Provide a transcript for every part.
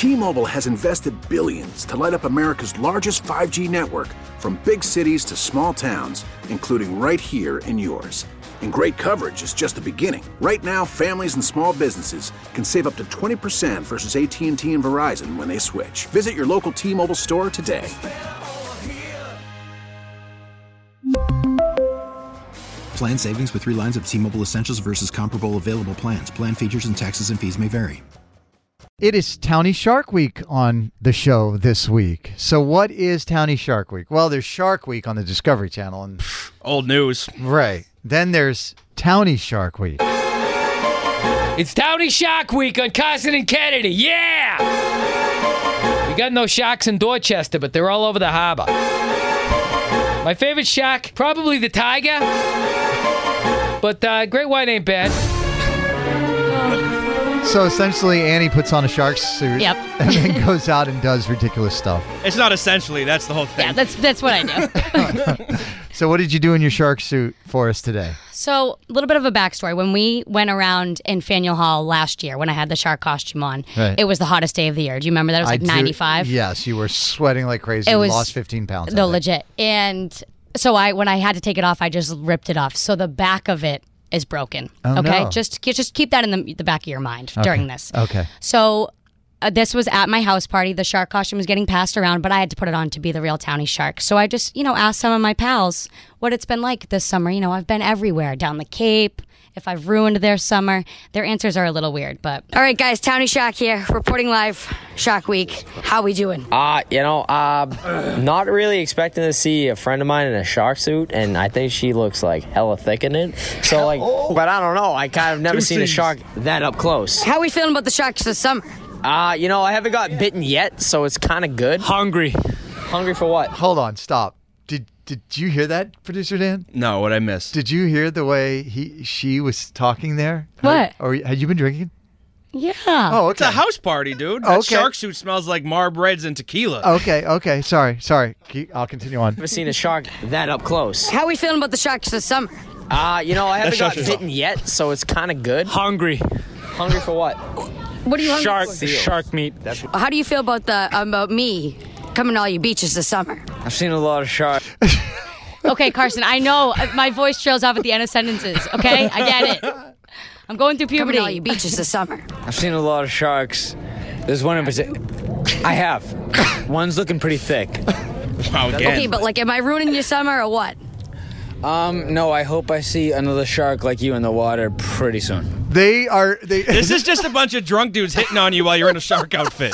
T-Mobile has invested billions to light up America's largest 5G network, from big cities to small towns, including right here in yours. And great coverage is just the beginning. Right now, families and small businesses can save up to 20% versus AT&T and Verizon when they switch. Visit your local T-Mobile store today. Plan savings with 3 lines of T-Mobile Essentials versus comparable available plans. Plan features and taxes and fees may vary. It is Townie Shark Week on the show this week. So what is Townie Shark Week? Well, there's Shark Week on the Discovery Channel. And old news. Right. Then there's Townie Shark Week. It's Townie Shark Week on Carson and Kennedy. Yeah! We got no sharks in Dorchester, but they're all over the harbor. My favorite shark, probably the tiger. But great white ain't bad. So essentially, Annie puts on a shark suit and then goes out and does ridiculous stuff. It's not essentially. That's the whole thing. Yeah, that's what I do. So what did you do in your shark suit for us today? So a little bit of a backstory. When we went around in Faneuil Hall last year, when I had the shark costume on, It was the hottest day of the year. Do you remember that? It was like 95. Yes, you were sweating like crazy. You lost 15 pounds. No, legit. And so when I had to take it off, I just ripped it off. So the back of it is broken. Oh, okay, no. just keep that in the back of your mind during this. Okay. So this was at my house party. The shark costume was getting passed around, but I had to put it on to be the real Townie Shark. So I just asked some of my pals what it's been like this summer. I've been everywhere, down the Cape. If I've ruined their summer, their answers are a little weird, but... All right, guys, Townie Shark here, reporting live, Shark Week. How we doing? Not really expecting to see a friend of mine in a shark suit, and I think she looks like hella thick in it. So, but I don't know. I kind of never seen a shark that up close. How we feeling about the sharks this summer? I haven't got bitten yet, so it's kind of good. Hungry. Hungry for what? Hold on, stop. Did you hear that, Producer Dan? No, what'd I miss? Did you hear the way she was talking there? What? Or had you been drinking? Yeah. Oh, okay. It's a house party, dude. That shark suit smells like Marb Reds and tequila. Okay. Sorry. I'll continue on. Never seen a shark that up close. How we feeling about the sharks this summer? I haven't got bitten yet, so it's kind of good. Hungry. Hungry for what? What are you hungry for? Shark meat. How do you feel about me coming to all your beaches this summer? I've seen a lot of sharks. Okay, Carson, I know my voice trails off at the end of sentences, okay? I get it. I'm going through puberty. Coming to all your beaches this summer. I've seen a lot of sharks. There's one in particular. I have. One's looking pretty thick. Wow, again. Okay, but am I ruining your summer or what? No, I hope I see another shark like you in the water pretty soon. This is just a bunch of drunk dudes hitting on you while you're in a shark outfit.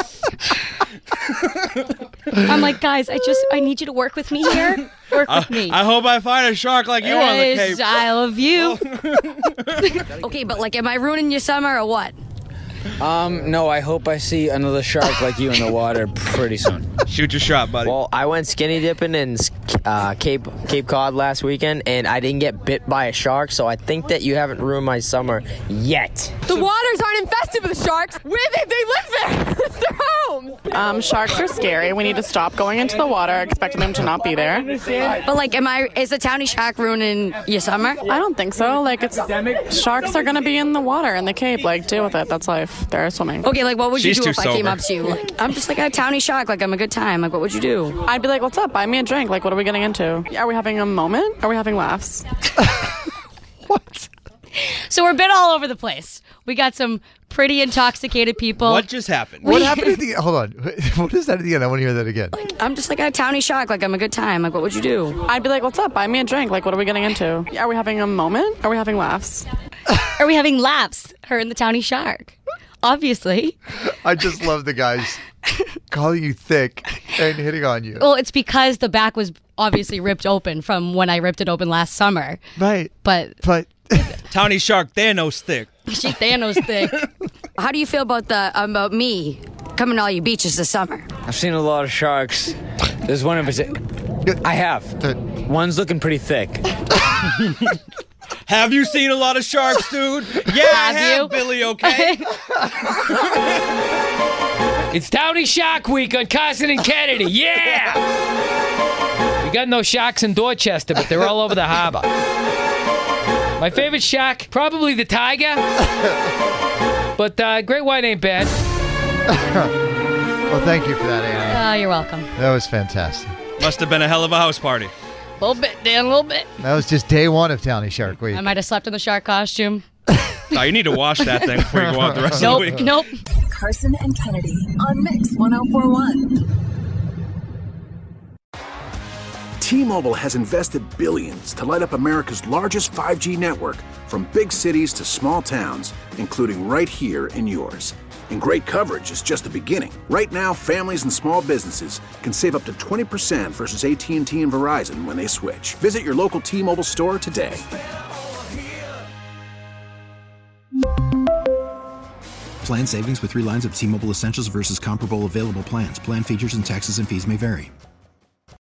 I'm like, guys, I need you to work with me here. Work with me. I hope I find a shark like you on the Cape. I love you. Okay, but am I ruining your summer or what? No, I hope I see another shark like you in the water pretty soon. Shoot your shot, buddy. Well, I went skinny dipping in Cape Cod last weekend, and I didn't get bit by a shark, so I think that you haven't ruined my summer yet. The waters aren't infested with sharks. They live there. It's their home. Sharks are scary. We need to stop going into the water, expecting them to not be there. But is the Townie Shark ruining your summer? I don't think so. Sharks are going to be in the water in the Cape. Deal with it. That's life. They're swimming. Okay, what would you do if I came sober. up to you? I'm just like a Townie Shark. I'm a good time. What would you do? I'd be like, what's up? Buy me a drink. What are we getting into? Are we having a moment? Are we having laughs? What? So we're a bit all over the place. We got some pretty intoxicated people. What just happened? What happened at the hold on. What is that at the end? I want to hear that again. I'm just like a Townie Shark. I'm a good time. What would you do? I'd be like, what's up? Buy me a drink. What are we getting into? Are we having a moment? Are we having laughs? Are we having laps? Her and the Townie Shark. Obviously. I just love the guys calling you thick and hitting on you. Well, it's because the back was obviously ripped open from when I ripped it open last summer. Right. But Townie Shark, Thanos thick. She Thanos thick. How do you feel about me coming to all your beaches this summer? I've seen a lot of sharks. There's one in particular. I have. One's looking pretty thick. Have you seen a lot of sharks, dude? Yeah, I have, Billy, okay? It's Townie Shark Week on Carson and Kennedy. Yeah! We got no sharks in Dorchester, but they're all over the harbor. My favorite shark, probably the tiger. But great white ain't bad. Well, thank you for that, Annie. You're welcome. That was fantastic. Must have been a hell of a house party. A little bit, Dan, a little bit. That was just day one of Townie Shark Week. I might have slept in the shark costume. No, you need to wash that thing before you go out the rest of the week. Nope. Carson and Kennedy on Mix 104.1. T-Mobile has invested billions to light up America's largest 5G network, from big cities to small towns, including right here in yours. And great coverage is just the beginning. Right now, families and small businesses can save up to 20% versus AT&T and Verizon when they switch. Visit your local T-Mobile store today. Plan savings with 3 lines of T-Mobile Essentials versus comparable available plans. Plan features and taxes and fees may vary.